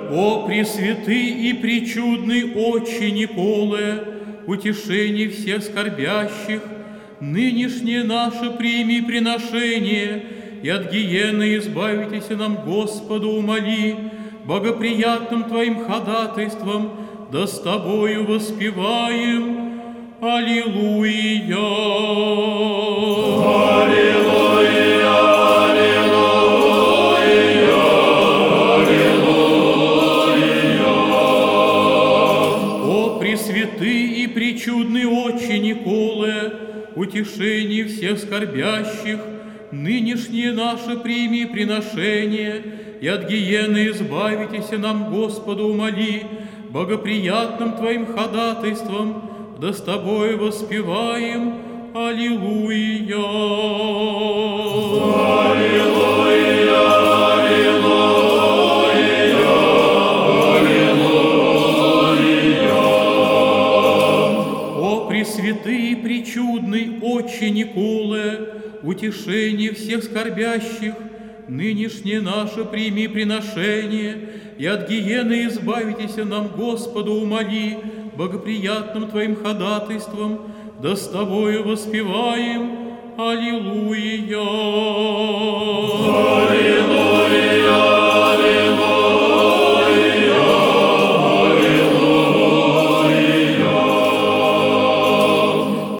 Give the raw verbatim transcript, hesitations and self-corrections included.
О пресвятый и пречудный Отче Николе, утешение всех скорбящих, нынешнее наше прими приношение, и от гиены избавитесь нам, Господу, умоли, богоприятным Твоим ходатайством, да с Тобою воспеваем. Аллилуйя! Аллилуйя! Аллилуйя! Аллилуйя! О пресвятый и пречудный Отче Николе, утешение всех скорбящих, нынешнее наше прими приношение, и от гиены избавитесь нам, Господу, умоли, богоприятным Твоим ходатайством, да с Тобой воспеваем. Аллилуйя! Аллилуйя! Аллилуйя! Аллилуйя! О пресвятый и пречудный Отче Николе, утешение всех скорбящих, нынешнее наше прими приношение, и от гиены избавитесь нам, Господу, умоли, богоприятным Твоим ходатайством, да с Тобою воспеваем. Аллилуйя! Аллилуйя!